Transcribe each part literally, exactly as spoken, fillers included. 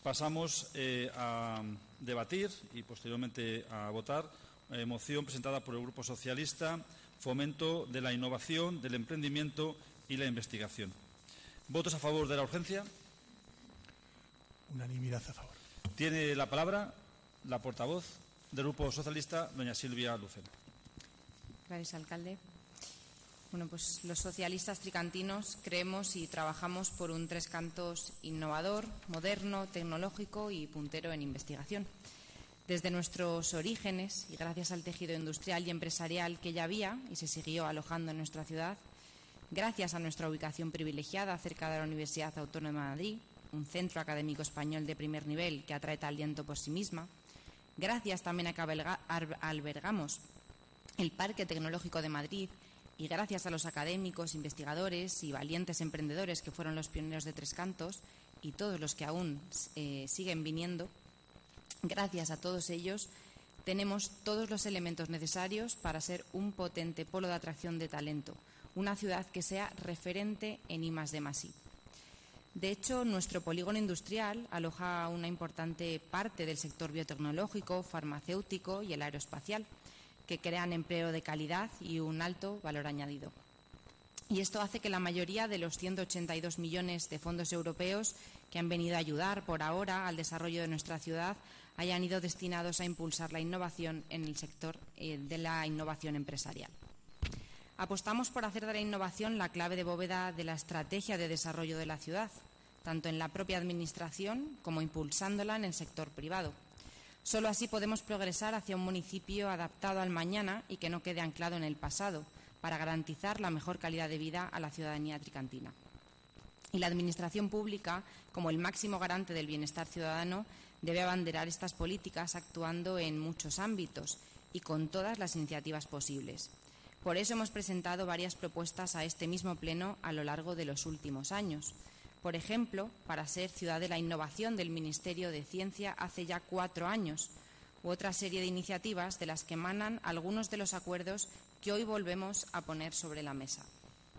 Pasamos eh, a debatir y posteriormente a votar eh, moción presentada por el Grupo Socialista, fomento de la innovación, del emprendimiento y la investigación. ¿Votos a favor de la urgencia? Unanimidad a favor. Tiene la palabra la portavoz del Grupo Socialista, doña Silvia Lucena. Gracias, alcalde. Bueno, pues los socialistas tricantinos creemos y trabajamos por un Tres Cantos innovador, moderno, tecnológico y puntero en investigación. Desde nuestros orígenes y gracias al tejido industrial y empresarial que ya había y se siguió alojando en nuestra ciudad, gracias a nuestra ubicación privilegiada cerca de la Universidad Autónoma de Madrid, un centro académico español de primer nivel que atrae talento por sí misma, gracias también a que albergamos el Parque Tecnológico de Madrid y gracias a los académicos, investigadores y valientes emprendedores que fueron los pioneros de Tres Cantos y todos los que aún eh, siguen viniendo, gracias a todos ellos tenemos todos los elementos necesarios para ser un potente polo de atracción de talento, una ciudad que sea referente en I más D más I. De hecho, nuestro polígono industrial aloja una importante parte del sector biotecnológico, farmacéutico y el aeroespacial, que crean empleo de calidad y un alto valor añadido. Y esto hace que la mayoría de los ciento ochenta y dos millones de fondos europeos que han venido a ayudar por ahora al desarrollo de nuestra ciudad hayan ido destinados a impulsar la innovación en el sector eh, de la innovación empresarial. Apostamos por hacer de la innovación la clave de bóveda de la estrategia de desarrollo de la ciudad, tanto en la propia administración como impulsándola en el sector privado. Solo así podemos progresar hacia un municipio adaptado al mañana y que no quede anclado en el pasado, para garantizar la mejor calidad de vida a la ciudadanía tricantina. Y la Administración pública, como el máximo garante del bienestar ciudadano, debe abanderar estas políticas actuando en muchos ámbitos y con todas las iniciativas posibles. Por eso hemos presentado varias propuestas a este mismo Pleno a lo largo de los últimos años. Por ejemplo, para ser Ciudad de la Innovación del Ministerio de Ciencia hace ya cuatro años, u otra serie de iniciativas de las que emanan algunos de los acuerdos que hoy volvemos a poner sobre la mesa.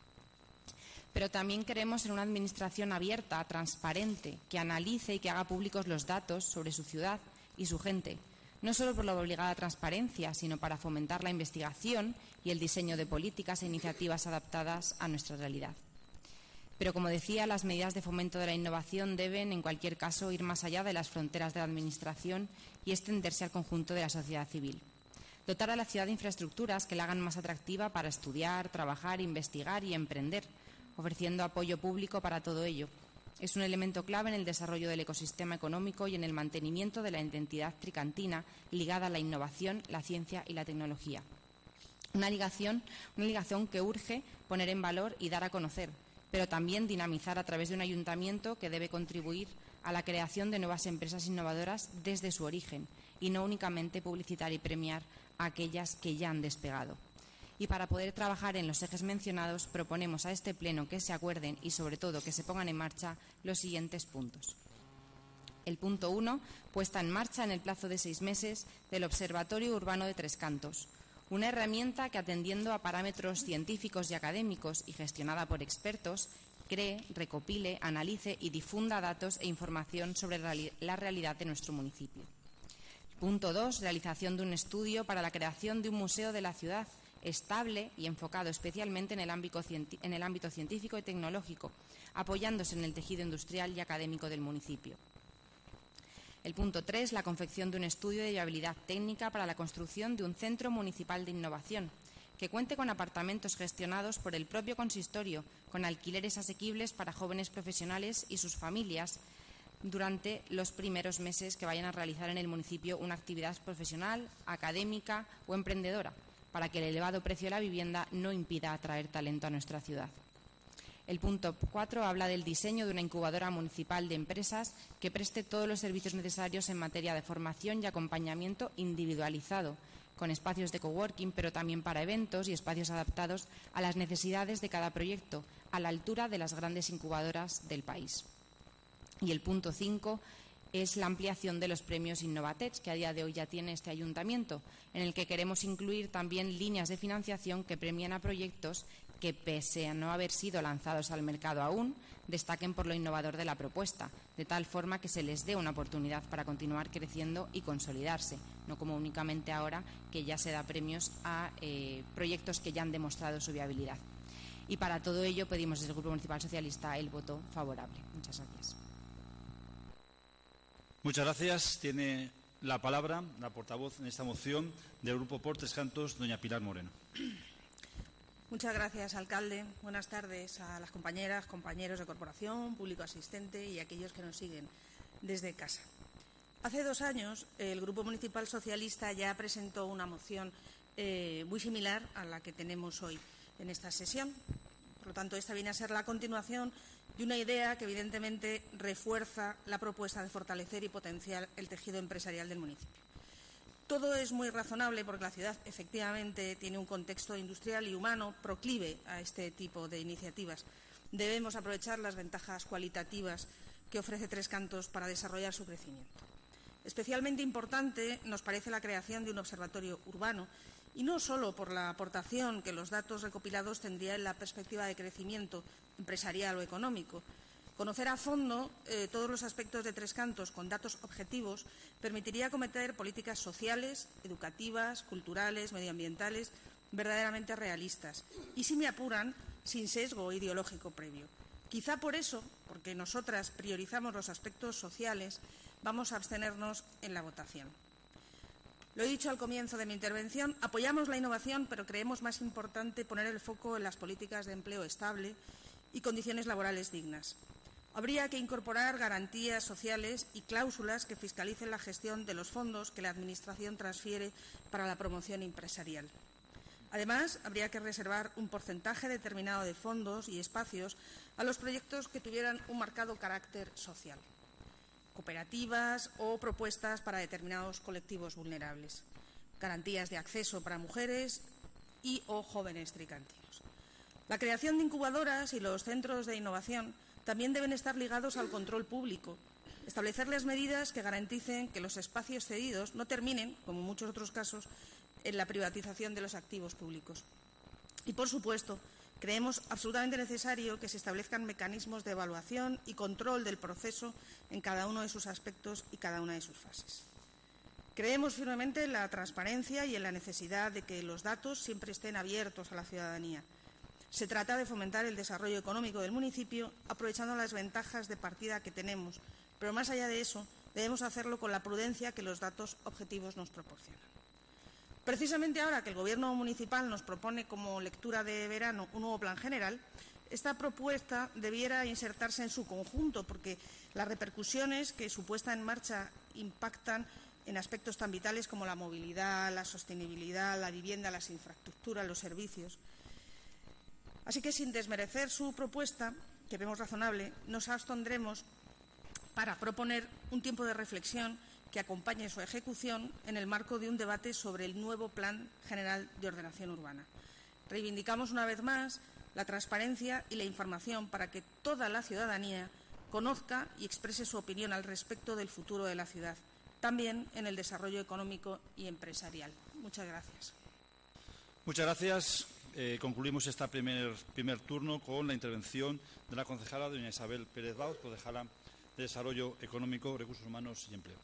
Pero también creemos en una administración abierta, transparente, que analice y que haga públicos los datos sobre su ciudad y su gente, no solo por la obligada transparencia, sino para fomentar la investigación y el diseño de políticas e iniciativas adaptadas a nuestra realidad. Pero, como decía, las medidas de fomento de la innovación deben, en cualquier caso, ir más allá de las fronteras de la Administración y extenderse al conjunto de la sociedad civil. Dotar a la ciudad de infraestructuras que la hagan más atractiva para estudiar, trabajar, investigar y emprender, ofreciendo apoyo público para todo ello. Es un elemento clave en el desarrollo del ecosistema económico y en el mantenimiento de la identidad tricantina ligada a la innovación, la ciencia y la tecnología. Una ligación, una ligación que urge poner en valor y dar a conocer, pero también dinamizar a través de un ayuntamiento que debe contribuir a la creación de nuevas empresas innovadoras desde su origen y no únicamente publicitar y premiar a aquellas que ya han despegado. Y para poder trabajar en los ejes mencionados, proponemos a este Pleno que se acuerden y, sobre todo, que se pongan en marcha los siguientes puntos. El punto uno, puesta en marcha en el plazo de seis meses del Observatorio Urbano de Tres Cantos, una herramienta que, atendiendo a parámetros científicos y académicos y gestionada por expertos, cree, recopile, analice y difunda datos e información sobre la realidad de nuestro municipio. Punto dos. Realización de un estudio para la creación de un museo de la ciudad estable y enfocado especialmente en el ámbito, en el ámbito científico y tecnológico, apoyándose en el tejido industrial y académico del municipio. El punto tres, la confección de un estudio de viabilidad técnica para la construcción de un centro municipal de innovación, que cuente con apartamentos gestionados por el propio consistorio, con alquileres asequibles para jóvenes profesionales y sus familias durante los primeros meses que vayan a realizar en el municipio una actividad profesional, académica o emprendedora, para que el elevado precio de la vivienda no impida atraer talento a nuestra ciudad. El punto cuatro habla del diseño de una incubadora municipal de empresas que preste todos los servicios necesarios en materia de formación y acompañamiento individualizado, con espacios de coworking, pero también para eventos y espacios adaptados a las necesidades de cada proyecto, a la altura de las grandes incubadoras del país. Y el punto cinco es la ampliación de los premios Innovatech, que a día de hoy ya tiene este ayuntamiento, en el que queremos incluir también líneas de financiación que premian a proyectos que, pese a no haber sido lanzados al mercado aún, destaquen por lo innovador de la propuesta, de tal forma que se les dé una oportunidad para continuar creciendo y consolidarse, no como únicamente ahora que ya se da premios a eh, proyectos que ya han demostrado su viabilidad. Y para todo ello pedimos desde el Grupo Municipal Socialista el voto favorable. Muchas gracias. Muchas gracias. Tiene la palabra la portavoz en esta moción del Grupo por Tres Cantos, doña Pilar Moreno. Muchas gracias, alcalde. Buenas tardes a las compañeras, compañeros de corporación, público asistente y aquellos que nos siguen desde casa. Hace dos años, el Grupo Municipal Socialista ya presentó una moción eh, muy similar a la que tenemos hoy en esta sesión. Por lo tanto, esta viene a ser la continuación de una idea que, evidentemente, refuerza la propuesta de fortalecer y potenciar el tejido empresarial del municipio. Todo es muy razonable porque la ciudad, efectivamente, tiene un contexto industrial y humano proclive a este tipo de iniciativas. Debemos aprovechar las ventajas cualitativas que ofrece Tres Cantos para desarrollar su crecimiento. Especialmente importante nos parece la creación de un observatorio urbano, y no solo por la aportación que los datos recopilados tendrían en la perspectiva de crecimiento empresarial o económico. Conocer a fondo eh, todos los aspectos de Tres Cantos con datos objetivos permitiría acometer políticas sociales, educativas, culturales, medioambientales, verdaderamente realistas y, si me apuran, sin sesgo ideológico previo. Quizá por eso, porque nosotras priorizamos los aspectos sociales, vamos a abstenernos en la votación. Lo he dicho al comienzo de mi intervención, apoyamos la innovación, pero creemos más importante poner el foco en las políticas de empleo estable y condiciones laborales dignas. Habría que incorporar garantías sociales y cláusulas que fiscalicen la gestión de los fondos que la Administración transfiere para la promoción empresarial. Además, habría que reservar un porcentaje determinado de fondos y espacios a los proyectos que tuvieran un marcado carácter social, cooperativas o propuestas para determinados colectivos vulnerables, garantías de acceso para mujeres y o jóvenes tricantinos. La creación de incubadoras y los centros de innovación también deben estar ligados al control público, establecer las medidas que garanticen que los espacios cedidos no terminen, como en muchos otros casos, en la privatización de los activos públicos. Y, por supuesto, creemos absolutamente necesario que se establezcan mecanismos de evaluación y control del proceso en cada uno de sus aspectos y cada una de sus fases. Creemos firmemente en la transparencia y en la necesidad de que los datos siempre estén abiertos a la ciudadanía. Se trata de fomentar el desarrollo económico del municipio aprovechando las ventajas de partida que tenemos, pero más allá de eso debemos hacerlo con la prudencia que los datos objetivos nos proporcionan. Precisamente ahora que el Gobierno municipal nos propone como lectura de verano un nuevo plan general, esta propuesta debiera insertarse en su conjunto porque las repercusiones que su puesta en marcha impactan en aspectos tan vitales como la movilidad, la sostenibilidad, la vivienda, las infraestructuras, los servicios. Así que, sin desmerecer su propuesta, que vemos razonable, nos abstendremos para proponer un tiempo de reflexión que acompañe su ejecución en el marco de un debate sobre el nuevo Plan General de Ordenación Urbana. Reivindicamos una vez más la transparencia y la información para que toda la ciudadanía conozca y exprese su opinión al respecto del futuro de la ciudad, también en el desarrollo económico y empresarial. Muchas gracias. Muchas gracias. Eh, concluimos este primer, primer turno con la intervención de la concejala doña Isabel Pérez Bauz, concejala de Desarrollo Económico, Recursos Humanos y Empleo.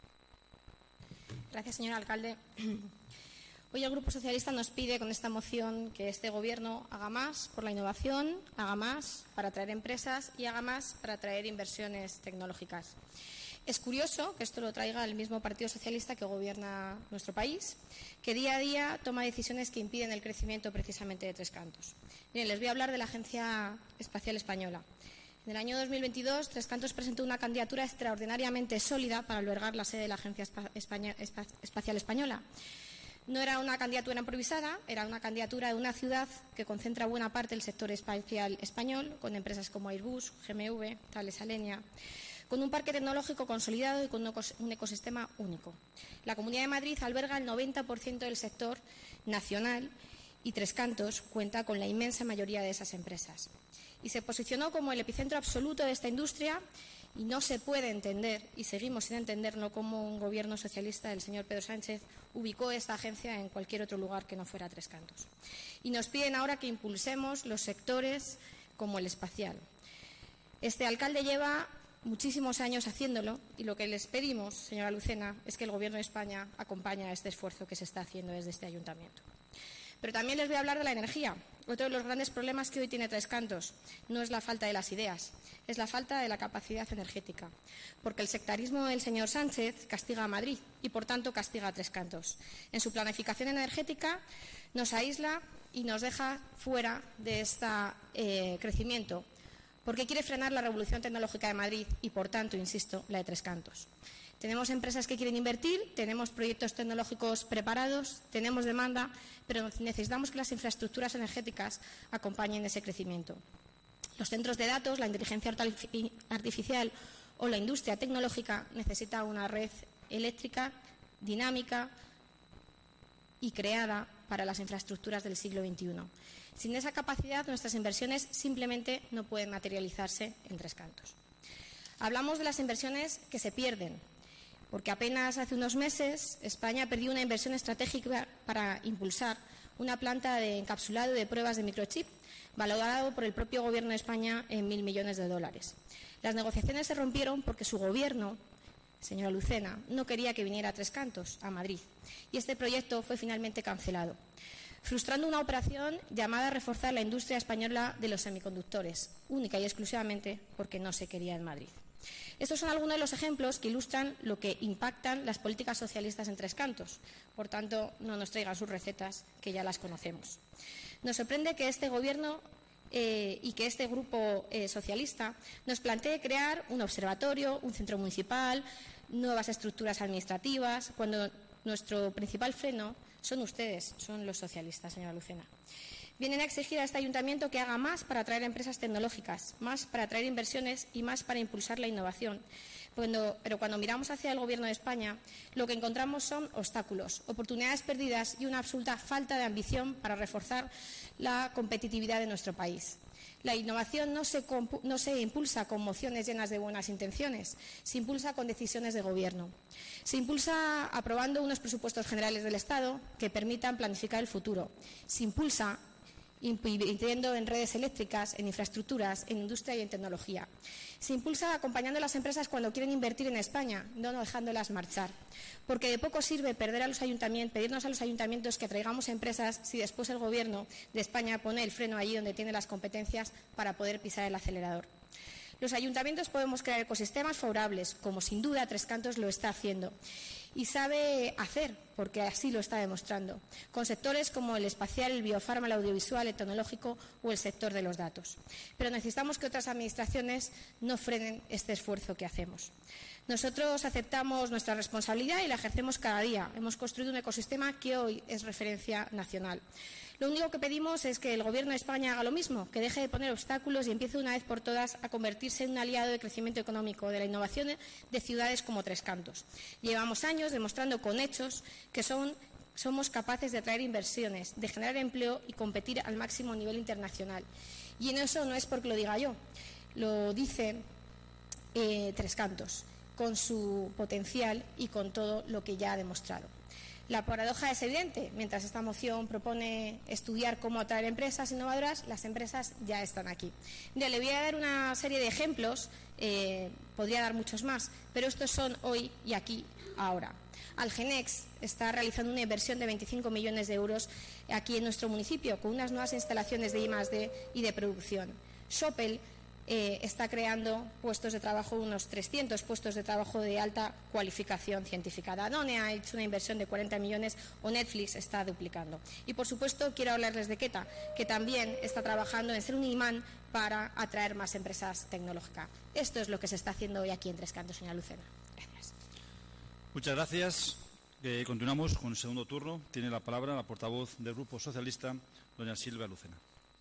Gracias, señor alcalde. Hoy el Grupo Socialista nos pide con esta moción que este Gobierno haga más por la innovación, haga más para atraer empresas y haga más para atraer inversiones tecnológicas. Es curioso que esto lo traiga el mismo Partido Socialista que gobierna nuestro país, que día a día toma decisiones que impiden el crecimiento precisamente de Tres Cantos. Miren, les voy a hablar de la Agencia Espacial Española. En el año dos mil veintidós, Tres Cantos presentó una candidatura extraordinariamente sólida para albergar la sede de la Agencia Espacial Española. No era una candidatura improvisada, era una candidatura de una ciudad que concentra buena parte del sector espacial español, con empresas como Airbus, G M V, Thales Alenia, con un parque tecnológico consolidado y con un ecosistema único. La Comunidad de Madrid alberga el noventa por ciento del sector nacional y Tres Cantos cuenta con la inmensa mayoría de esas empresas. Y se posicionó como el epicentro absoluto de esta industria y no se puede entender, y seguimos sin entenderlo, cómo un gobierno socialista del señor Pedro Sánchez ubicó esta agencia en cualquier otro lugar que no fuera Tres Cantos. Y nos piden ahora que impulsemos los sectores como el espacial. Este alcalde lleva muchísimos años haciéndolo y lo que les pedimos, señora Lucena, es que el Gobierno de España acompañe a este esfuerzo que se está haciendo desde este ayuntamiento. Pero también les voy a hablar de la energía. Otro de los grandes problemas que hoy tiene Tres Cantos no es la falta de las ideas, es la falta de la capacidad energética. Porque el sectarismo del señor Sánchez castiga a Madrid y, por tanto, castiga a Tres Cantos. En su planificación energética nos aísla y nos deja fuera de este eh, crecimiento, porque quiere frenar la revolución tecnológica de Madrid y, por tanto, insisto, la de Tres Cantos. Tenemos empresas que quieren invertir, tenemos proyectos tecnológicos preparados, tenemos demanda, pero necesitamos que las infraestructuras energéticas acompañen ese crecimiento. Los centros de datos, la inteligencia artificial o la industria tecnológica necesitan una red eléctrica dinámica y creada para las infraestructuras del siglo veintiuno. Sin esa capacidad, nuestras inversiones simplemente no pueden materializarse en Tres Cantos. Hablamos de las inversiones que se pierden, porque apenas hace unos meses España perdió una inversión estratégica para impulsar una planta de encapsulado de pruebas de microchip, valorado por el propio Gobierno de España en mil millones de dólares. Las negociaciones se rompieron porque su Gobierno, señora Lucena, no quería que viniera a Tres Cantos, a Madrid, y este proyecto fue finalmente cancelado, frustrando una operación llamada a reforzar la industria española de los semiconductores, única y exclusivamente porque no se quería en Madrid. Estos son algunos de los ejemplos que ilustran lo que impactan las políticas socialistas en Tres Cantos. Por tanto, no nos traigan sus recetas, que ya las conocemos. Nos sorprende que este Gobierno eh, y que este Grupo eh, Socialista nos plantee crear un observatorio, un centro municipal, nuevas estructuras administrativas, cuando nuestro principal freno son ustedes, son los socialistas, señora Lucena. Vienen a exigir a este ayuntamiento que haga más para atraer empresas tecnológicas, más para atraer inversiones y más para impulsar la innovación. Cuando, pero cuando miramos hacia el Gobierno de España, lo que encontramos son obstáculos, oportunidades perdidas y una absoluta falta de ambición para reforzar la competitividad de nuestro país. La innovación no se, no se impulsa con mociones llenas de buenas intenciones, se impulsa con decisiones de Gobierno. Se impulsa aprobando unos presupuestos generales del Estado que permitan planificar el futuro. Se impulsa invirtiendo en redes eléctricas, en infraestructuras, en industria y en tecnología. Se impulsa acompañando a las empresas cuando quieren invertir en España, no dejándolas marchar. Porque de poco sirve perder a los ayuntamientos, pedirnos a los ayuntamientos que traigamos empresas si después el Gobierno de España pone el freno allí donde tiene las competencias para poder pisar el acelerador. Los ayuntamientos podemos crear ecosistemas favorables, como sin duda Tres Cantos lo está haciendo. Y sabe hacer, porque así lo está demostrando, con sectores como el espacial, el biofarma, el audiovisual, el tecnológico o el sector de los datos. Pero necesitamos que otras administraciones no frenen este esfuerzo que hacemos. Nosotros aceptamos nuestra responsabilidad y la ejercemos cada día. Hemos construido un ecosistema que hoy es referencia nacional. Lo único que pedimos es que el Gobierno de España haga lo mismo, que deje de poner obstáculos y empiece una vez por todas a convertirse en un aliado de crecimiento económico de la innovación de ciudades como Tres Cantos. Llevamos años demostrando con hechos que son, somos capaces de atraer inversiones, de generar empleo y competir al máximo nivel internacional. Y en eso no es porque lo diga yo, lo dice eh, Tres Cantos, con su potencial y con todo lo que ya ha demostrado. La paradoja es evidente. Mientras esta moción propone estudiar cómo atraer empresas innovadoras, las empresas ya están aquí. Mira, le voy a dar una serie de ejemplos, eh, podría dar muchos más, pero estos son hoy y aquí, ahora. Algenex está realizando una inversión de veinticinco millones de euros aquí en nuestro municipio, con unas nuevas instalaciones de I más D y de producción. Sopel Eh, está creando puestos de trabajo, unos trescientos puestos de trabajo de alta cualificación científica. Danone ha hecho una inversión de cuarenta millones o Netflix está duplicando. Y, por supuesto, quiero hablarles de Queta, que también está trabajando en ser un imán para atraer más empresas tecnológicas. Esto es lo que se está haciendo hoy aquí en Tres Cantos, señora Lucena. Gracias. Muchas gracias. Eh, continuamos con el segundo turno. Tiene la palabra la portavoz del Grupo Socialista, doña Silvia Lucena.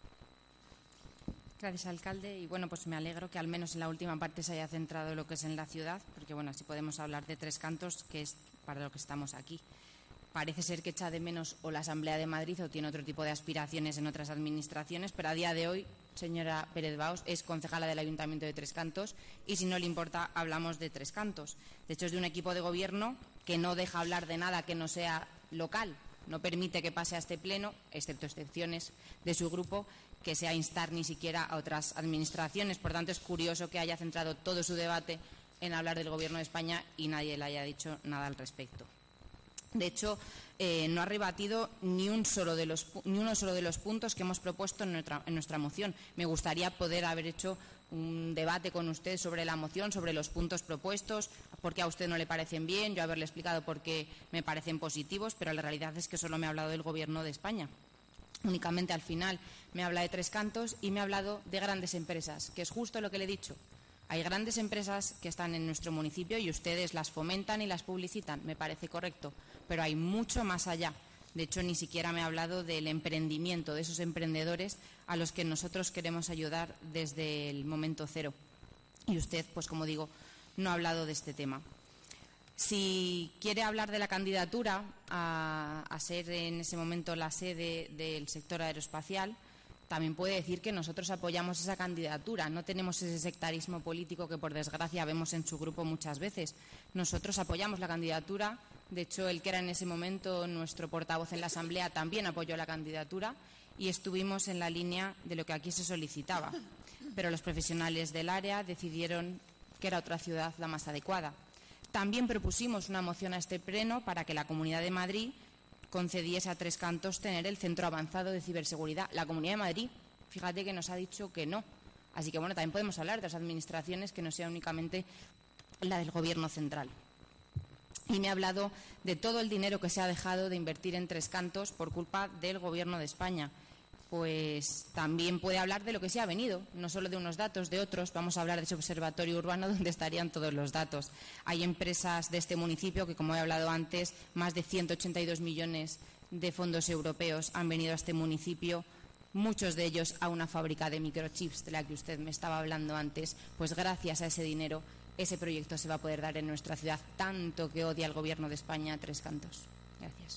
Gracias, alcalde. Y bueno, pues me alegro que al menos en la última parte se haya centrado lo que es en la ciudad, porque bueno, así podemos hablar de Tres Cantos, que es para lo que estamos aquí. Parece ser que echa de menos o la Asamblea de Madrid o tiene otro tipo de aspiraciones en otras administraciones, pero a día de hoy, señora Pérez Baos, es concejala del Ayuntamiento de Tres Cantos y si no le importa, hablamos de Tres Cantos. De hecho, es de un equipo de gobierno que no deja hablar de nada que no sea local. No permite que pase a este pleno, excepto excepciones de su grupo, que sea instar ni siquiera a otras administraciones. Por tanto, es curioso que haya centrado todo su debate en hablar del Gobierno de España y nadie le haya dicho nada al respecto. De hecho, eh, no ha rebatido ni, un solo de los, ni uno solo de los puntos que hemos propuesto en nuestra, en nuestra moción. Me gustaría poder haber hecho un debate con usted sobre la moción, sobre los puntos propuestos, por qué a usted no le parecen bien, yo haberle explicado por qué me parecen positivos, pero la realidad es que solo me ha hablado del Gobierno de España. Únicamente al final me habla de Tres Cantos y me ha hablado de grandes empresas, que es justo lo que le he dicho. Hay grandes empresas que están en nuestro municipio y ustedes las fomentan y las publicitan, me parece correcto, pero hay mucho más allá. De hecho, ni siquiera me ha hablado del emprendimiento, de esos emprendedores a los que nosotros queremos ayudar desde el momento cero. Y usted, pues como digo, no ha hablado de este tema. Si quiere hablar de la candidatura a, a ser en ese momento la sede del sector aeroespacial, también puede decir que nosotros apoyamos esa candidatura. No tenemos ese sectarismo político que, por desgracia, vemos en su grupo muchas veces. Nosotros apoyamos la candidatura. De hecho, el que era en ese momento nuestro portavoz en la Asamblea también apoyó la candidatura y estuvimos en la línea de lo que aquí se solicitaba. Pero los profesionales del área decidieron que era otra ciudad la más adecuada. También propusimos una moción a este pleno para que la Comunidad de Madrid concediese a Tres Cantos tener el Centro Avanzado de Ciberseguridad. La Comunidad de Madrid, fíjate que nos ha dicho que no. Así que, bueno, también podemos hablar de las administraciones que no sea únicamente la del Gobierno central. Y me ha hablado de todo el dinero que se ha dejado de invertir en Tres Cantos por culpa del Gobierno de España. Pues también puede hablar de lo que se ha venido, no solo de unos datos, de otros. Vamos a hablar de ese observatorio urbano donde estarían todos los datos. Hay empresas de este municipio que, como he hablado antes, más de ciento ochenta y dos millones de fondos europeos han venido a este municipio, muchos de ellos a una fábrica de microchips de la que usted me estaba hablando antes. Pues gracias a ese dinero, ese proyecto se va a poder dar en nuestra ciudad, tanto que odia el Gobierno de España Tres Cantos. Gracias.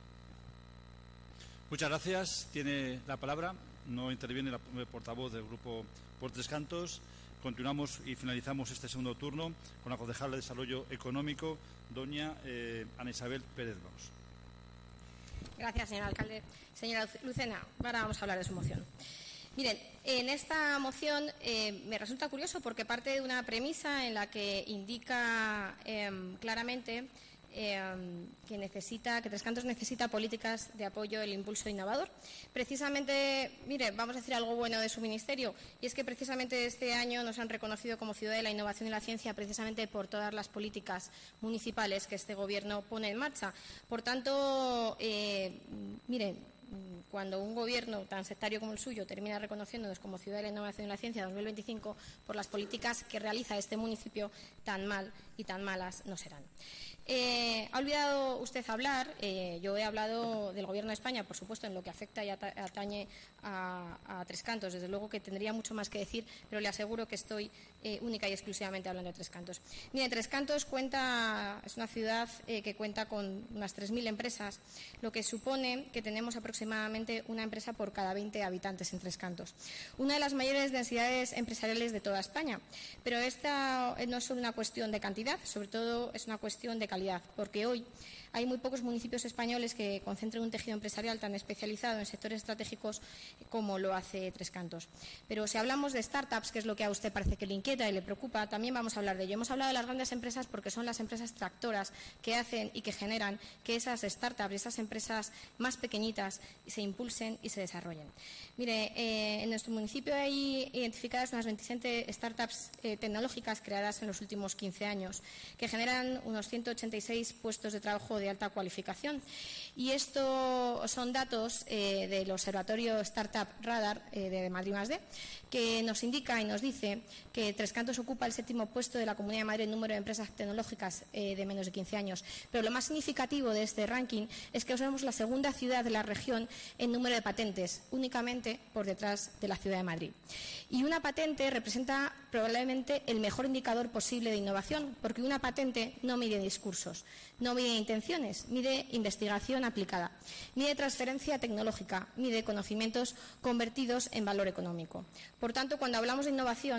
Muchas gracias. Tiene la palabra. No interviene la portavoz del Grupo por Tres Cantos. Continuamos y finalizamos este segundo turno con la concejala de Desarrollo Económico, doña eh, Ana Isabel Pérez Bros. Gracias, señor alcalde. Señora Lucena, ahora vamos a hablar de su moción. Miren, en esta moción eh, me resulta curioso porque parte de una premisa en la que indica eh, claramente eh, que necesita, que Tres Cantos necesita políticas de apoyo al impulso innovador. Precisamente, mire, vamos a decir algo bueno de su ministerio, y es que precisamente este año nos han reconocido como ciudad de la innovación y la ciencia precisamente por todas las políticas municipales que este Gobierno pone en marcha. Por tanto, eh, miren, cuando un gobierno tan sectario como el suyo termina reconociéndonos como ciudad de la innovación y la ciencia dos mil veinticinco por las políticas que realiza este municipio, tan mal y tan malas no serán. Eh, ha olvidado usted hablar, eh, yo he hablado del Gobierno de España, por supuesto, en lo que afecta y atañe a, a Tres Cantos. Desde luego que tendría mucho más que decir, pero le aseguro que estoy eh, única y exclusivamente hablando de Tres Cantos. Mire, Tres Cantos cuenta, es una ciudad eh, que cuenta con unas tres mil empresas, lo que supone que tenemos aproximadamente una empresa por cada veinte habitantes en Tres Cantos. Una de las mayores densidades empresariales de toda España. Pero esta no es solo una cuestión de cantidad, sobre todo es una cuestión de calidad, porque hoy hay muy pocos municipios españoles que concentren un tejido empresarial tan especializado en sectores estratégicos como lo hace Tres Cantos. Pero si hablamos de startups, que es lo que a usted parece que le inquieta y le preocupa, también vamos a hablar de ello. Hemos hablado de las grandes empresas porque son las empresas tractoras que hacen y que generan que esas startups y esas empresas más pequeñitas se impulsen y se desarrollen. Mire, eh, en nuestro municipio hay identificadas unas veintisiete startups eh, tecnológicas creadas en los últimos quince años, que generan unos ciento ochenta y seis puestos de trabajo de alta cualificación. Y esto son datos eh, del Observatorio Startup Radar eh, de Madrid más D, que nos indica y nos dice que Tres Cantos ocupa el séptimo puesto de la Comunidad de Madrid en número de empresas tecnológicas eh, de menos de quince años. Pero lo más significativo de este ranking es que somos la segunda ciudad de la región en número de patentes, únicamente por detrás de la ciudad de Madrid. Y una patente representa probablemente el mejor indicador posible de innovación, porque una patente no mide discursos, no mide intenciones, mide investigación aplicada, mide transferencia tecnológica, mide conocimientos convertidos en valor económico. Por tanto, cuando hablamos de innovación,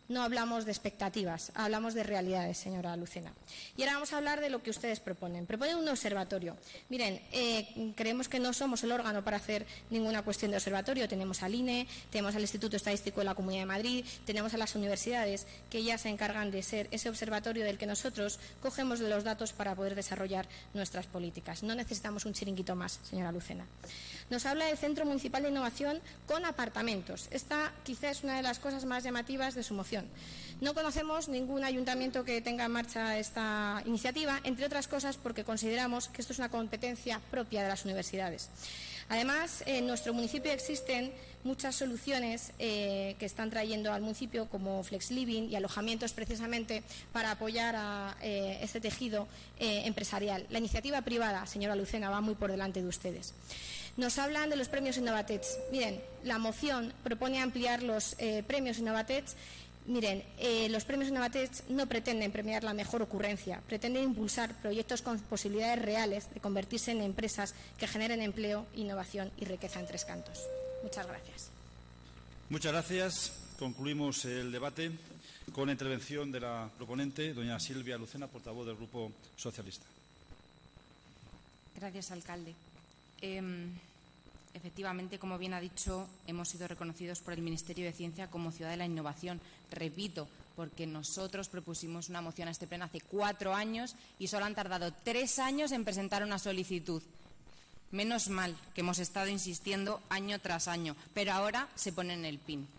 No hablamos de expectativas, hablamos de realidades, señora Lucena. Y ahora vamos a hablar de lo que ustedes proponen. Proponen un observatorio. Miren, eh, creemos que no somos el órgano para hacer ninguna cuestión de observatorio. Tenemos al I N E, tenemos al Instituto Estadístico de la Comunidad de Madrid, tenemos a las universidades que ya se encargan de ser ese observatorio del que nosotros cogemos los datos para poder desarrollar nuestras políticas. No necesitamos un chiringuito más, señora Lucena. Nos habla del Centro Municipal de Innovación con apartamentos. Esta quizá es una de las cosas más llamativas de su moción. No conocemos ningún ayuntamiento que tenga en marcha esta iniciativa, entre otras cosas porque consideramos que esto es una competencia propia de las universidades. Además, en nuestro municipio existen muchas soluciones eh, que están trayendo al municipio, como Flex Living y alojamientos, precisamente para apoyar a eh, este tejido eh, empresarial. La iniciativa privada, señora Lucena, va muy por delante de ustedes. Nos hablan de los premios Innovatech. Miren, la moción propone ampliar los eh, premios Innovatech. Miren, eh, los premios Innovatech no pretenden premiar la mejor ocurrencia, pretenden impulsar proyectos con posibilidades reales de convertirse en empresas que generen empleo, innovación y riqueza en Tres Cantos. Muchas gracias. Muchas gracias. Concluimos el debate con la intervención de la proponente, doña Silvia Lucena, portavoz del Grupo Socialista. Gracias, alcalde. Eh, efectivamente, como bien ha dicho, hemos sido reconocidos por el Ministerio de Ciencia como Ciudad de la Innovación. Repito, porque nosotros propusimos una moción a este pleno hace cuatro años y solo han tardado tres años en presentar una solicitud. Menos mal que hemos estado insistiendo año tras año, pero ahora se ponen el pin.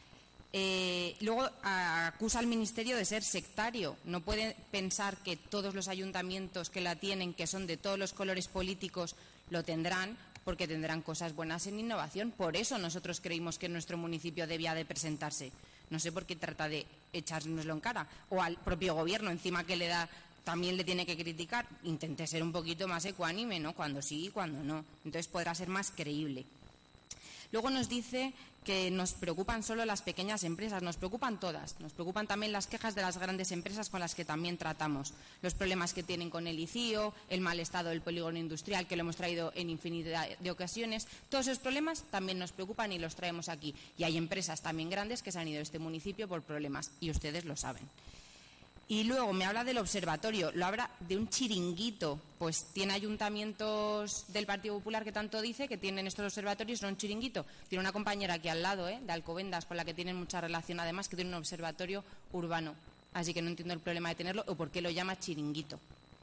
Eh, luego acusa al Ministerio de ser sectario. No puede pensar que todos los ayuntamientos que la tienen, que son de todos los colores políticos, lo tendrán, porque tendrán cosas buenas en innovación. Por eso nosotros creímos que nuestro municipio debía de presentarse. No sé por qué trata de echárnoslo en cara. O al propio gobierno, encima que le da, también le tiene que criticar. Intente ser un poquito más ecuánime, ¿no? Cuando sí y cuando no. Entonces podrá ser más creíble. Luego nos dice que nos preocupan solo las pequeñas empresas, nos preocupan todas, nos preocupan también las quejas de las grandes empresas con las que también tratamos, los problemas que tienen con el I C I O, el mal estado del polígono industrial, que lo hemos traído en infinidad de ocasiones. Todos esos problemas también nos preocupan y los traemos aquí. Y hay empresas también grandes que se han ido de este municipio por problemas, y ustedes lo saben. Y luego me habla del observatorio, lo habla de un chiringuito, pues tiene ayuntamientos del Partido Popular que tanto dice que tienen estos observatorios, no un chiringuito. Tiene una compañera aquí al lado, ¿eh? de Alcobendas, con la que tienen mucha relación además, que tiene un observatorio urbano. Así que no entiendo el problema de tenerlo o por qué lo llama chiringuito.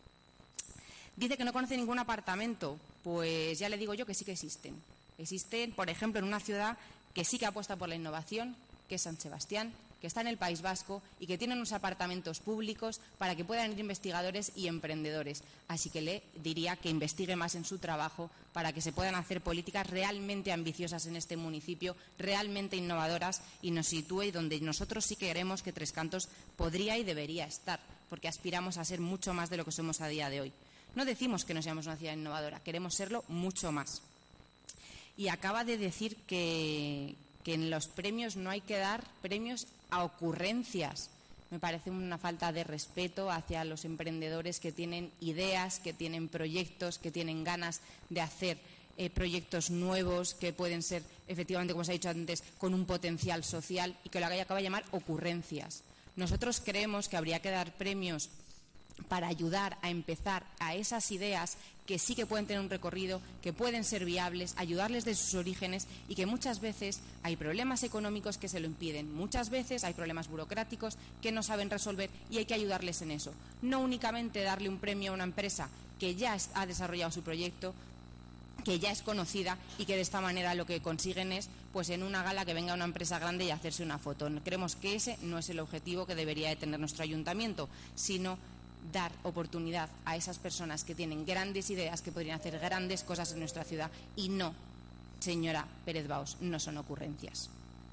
Dice que no conoce ningún apartamento, pues ya le digo yo que sí que existen. Existen, por ejemplo, en una ciudad que sí que apuesta por la innovación, que es San Sebastián, que está en el País Vasco y que tienen unos apartamentos públicos para que puedan ir investigadores y emprendedores. Así que le diría que investigue más en su trabajo para que se puedan hacer políticas realmente ambiciosas en este municipio, realmente innovadoras, y nos sitúe donde nosotros sí queremos que Tres Cantos podría y debería estar, porque aspiramos a ser mucho más de lo que somos a día de hoy. No decimos que no seamos una ciudad innovadora, queremos serlo mucho más. Y acaba de decir que, que en los premios no hay que dar premios a ocurrencias. Me parece una falta de respeto hacia los emprendedores que tienen ideas, que tienen proyectos, que tienen ganas de hacer eh, proyectos nuevos que pueden ser, efectivamente, como se ha dicho antes, con un potencial social, y que lo acaba de llamar ocurrencias. Nosotros creemos que habría que dar premios para ayudar a empezar a esas ideas que sí que pueden tener un recorrido, que pueden ser viables, ayudarles de sus orígenes, y que muchas veces hay problemas económicos que se lo impiden, muchas veces hay problemas burocráticos que no saben resolver y hay que ayudarles en eso. No únicamente darle un premio a una empresa que ya ha desarrollado su proyecto, que ya es conocida y que de esta manera lo que consiguen es, pues en una gala, que venga una empresa grande y hacerse una foto. Creemos que ese no es el objetivo que debería de tener nuestro ayuntamiento, sino dar oportunidad a esas personas que tienen grandes ideas, que podrían hacer grandes cosas en nuestra ciudad, y no, señora Pérez Baos, no son ocurrencias.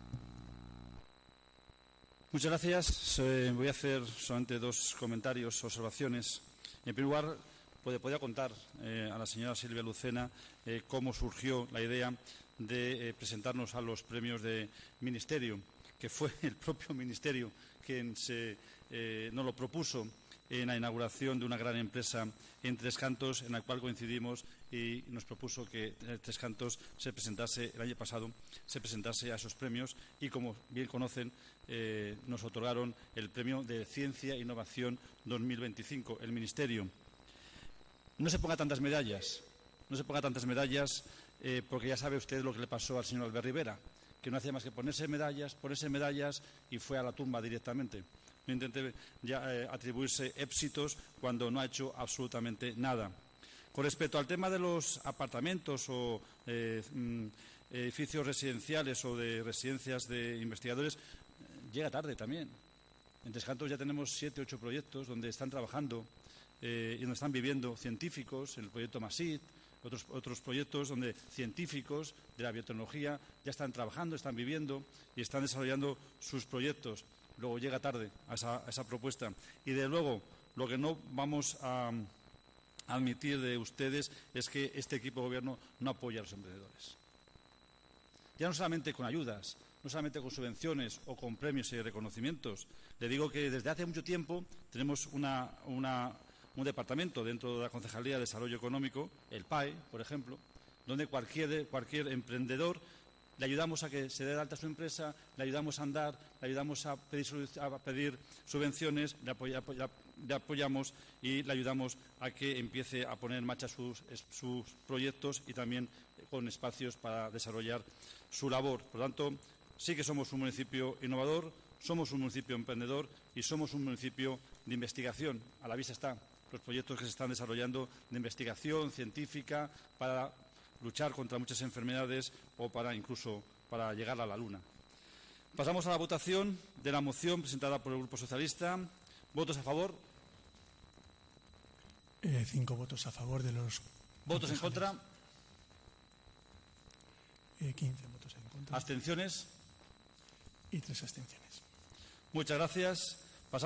Muchas gracias. Eh, voy a hacer solamente dos comentarios, observaciones. En primer lugar, puede, podría contar eh, a la señora Silvia Lucena eh, cómo surgió la idea de eh, presentarnos a los premios de Ministerio, que fue el propio Ministerio quien se, eh, nos lo propuso. en la inauguración de una gran empresa en Tres Cantos, en la cual coincidimos y nos propuso que Tres Cantos se presentase, el año pasado, se presentase a esos premios y, como bien conocen, eh, nos otorgaron el Premio de Ciencia e Innovación dos mil veinticinco, el Ministerio. No se ponga tantas medallas, no se ponga tantas medallas eh, porque ya sabe usted lo que le pasó al señor Albert Rivera, que no hacía más que ponerse medallas, ponerse medallas y fue a la tumba directamente. No intente ya, eh, atribuirse éxitos cuando no ha hecho absolutamente nada. Con respecto al tema de los apartamentos o eh, edificios residenciales o de residencias de investigadores, eh, llega tarde también. En Tres Cantos ya tenemos siete, ocho proyectos donde están trabajando eh, y donde están viviendo científicos, en el proyecto MASIT, otros, otros proyectos donde científicos de la biotecnología ya están trabajando, están viviendo y están desarrollando sus proyectos. Luego llega tarde a esa, a esa propuesta. Y, de luego, lo que no vamos a, a admitir de ustedes es que este equipo de gobierno no apoya a los emprendedores. Ya no solamente con ayudas, no solamente con subvenciones o con premios y reconocimientos. Le digo que desde hace mucho tiempo tenemos una, una, un departamento dentro de la Concejalía de Desarrollo Económico, el P A E, por ejemplo, donde cualquier, cualquier emprendedor le ayudamos a que se dé de alta su empresa, le ayudamos a andar, le ayudamos a pedir, a pedir subvenciones, le, apoya, le apoyamos y le ayudamos a que empiece a poner en marcha sus, sus proyectos y también con espacios para desarrollar su labor. Por lo tanto, sí que somos un municipio innovador, somos un municipio emprendedor y somos un municipio de investigación. A la vista están los proyectos que se están desarrollando de investigación científica para luchar contra muchas enfermedades o para incluso para llegar a la Luna. Pasamos a la votación de la moción presentada por el Grupo Socialista. ¿Votos a favor? Eh, cinco votos a favor de los... ¿Votos en contra? Eh, quince votos en contra. ¿Abstenciones? Y tres abstenciones. Muchas gracias.